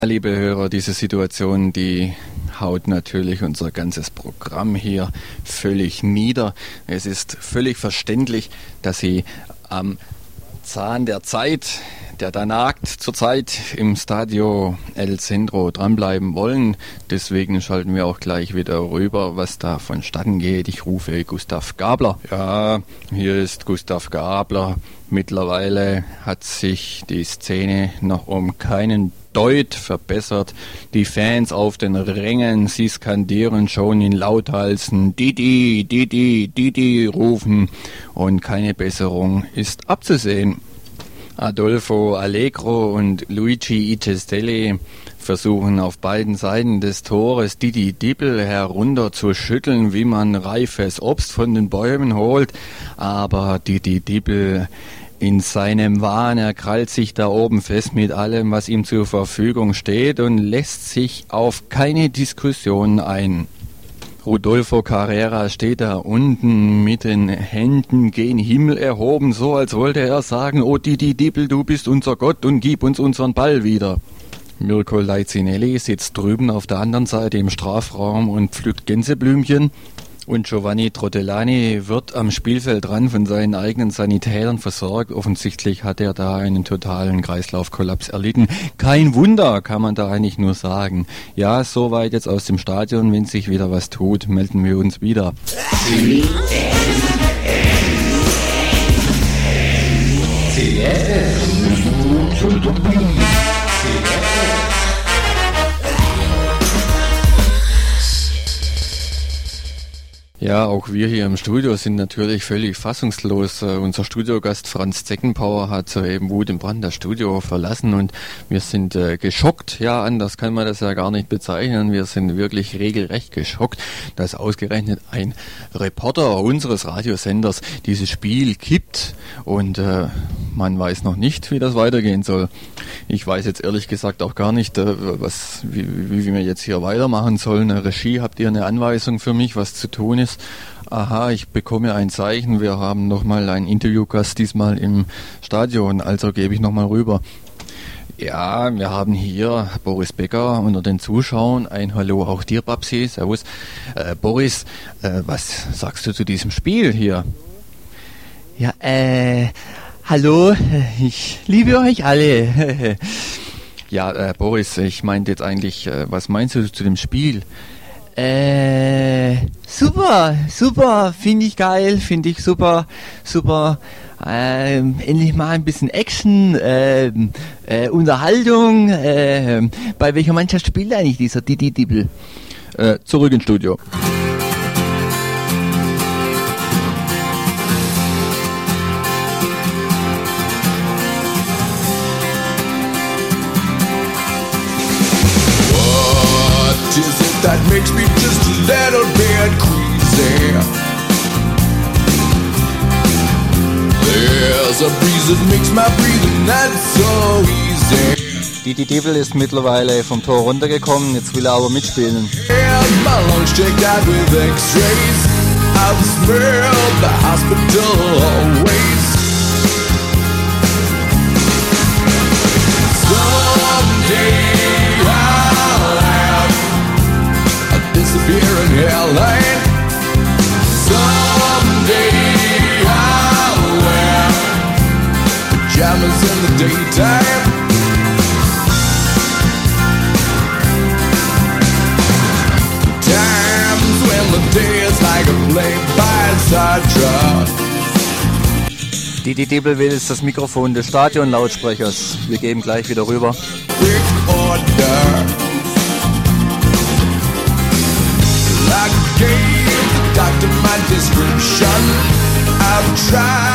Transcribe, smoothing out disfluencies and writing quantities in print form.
Liebe Hörer, diese Situation, die haut natürlich unser ganzes Programm hier völlig nieder. Es ist völlig verständlich, dass Sie am Zahn der Zeit, der da nagt, zurzeit im Stadio El Centro dranbleiben wollen. Deswegen schalten wir auch gleich wieder rüber, was da vonstatten geht. Ich rufe Gustav Gabler. Ja, hier ist Gustav Gabler. Mittlerweile hat sich die Szene noch um keinen Deut verbessert. Die Fans auf den Rängen, sie skandieren schon in Lauthalsen, Didi, Didi, Didi rufen und keine Besserung ist abzusehen. Adolfo Allegro und Luigi Icestelle versuchen auf beiden Seiten des Tores Didi Dibbel herunterzuschütteln, wie man reifes Obst von den Bäumen holt, aber Didi Dibbel in seinem Wahn, er krallt sich da oben fest mit allem, was ihm zur Verfügung steht und lässt sich auf keine Diskussion ein. Rodolfo Carrera steht da unten mit den Händen gen Himmel erhoben, so als wollte er sagen, oh Didi Dibbel, du bist unser Gott und gib uns unseren Ball wieder. Mirko Leicinelli sitzt drüben auf der anderen Seite im Strafraum und pflückt Gänseblümchen. Und Giovanni Trottellani wird am Spielfeldrand von seinen eigenen Sanitätern versorgt. Offensichtlich hat er da einen totalen Kreislaufkollaps erlitten. Kein Wunder, kann man da eigentlich nur sagen. Ja, soweit jetzt aus dem Stadion. Wenn sich wieder was tut, melden wir uns wieder. Ja, auch wir hier im Studio sind natürlich völlig fassungslos. Unser Studiogast Franz Zeckenpower hat soeben Wut im Brand das Studio verlassen und wir sind geschockt. Ja, anders kann man das ja gar nicht bezeichnen. Wir sind wirklich regelrecht geschockt, dass ausgerechnet ein Reporter unseres Radiosenders dieses Spiel kippt und man weiß noch nicht, wie das weitergehen soll. Ich weiß jetzt ehrlich gesagt auch gar nicht, wie wir jetzt hier weitermachen sollen. Regie, habt ihr eine Anweisung für mich, was zu tun ist? Aha, ich bekomme ein Zeichen. Wir haben nochmal einen Interviewgast diesmal im Stadion, also gebe ich nochmal rüber. Ja, wir haben hier Boris Becker unter den Zuschauern. Ein Hallo auch dir, Babsi. Servus. Boris, was sagst du zu diesem Spiel hier? Ja, hallo, ich liebe euch alle. Ja, Boris, ich meinte jetzt eigentlich, was meinst du zu dem Spiel? Super, finde ich geil, finde ich super. Endlich mal ein bisschen Action, Unterhaltung. Bei welcher Mannschaft spielt eigentlich dieser Didi Dibbel? Zurück ins Studio. Is it that makes me just a little bit queasy? There's a breeze that makes my breathing not so easy. Didi Dibbel ist mittlerweile vom Tor runtergekommen, jetzt will er aber mitspielen. And my lungs checked out with x-rays. I've smelled the hospital always. Someday disappear in LA. Someday I'll wear pajamas in the daytime. Times when the day is like a play-by-side truck. Didi Dibbel will jetzt das Mikrofon des Stadionlautsprechers. Wir geben gleich wieder rüber. Quick order. I gave the doctor my description. I've tried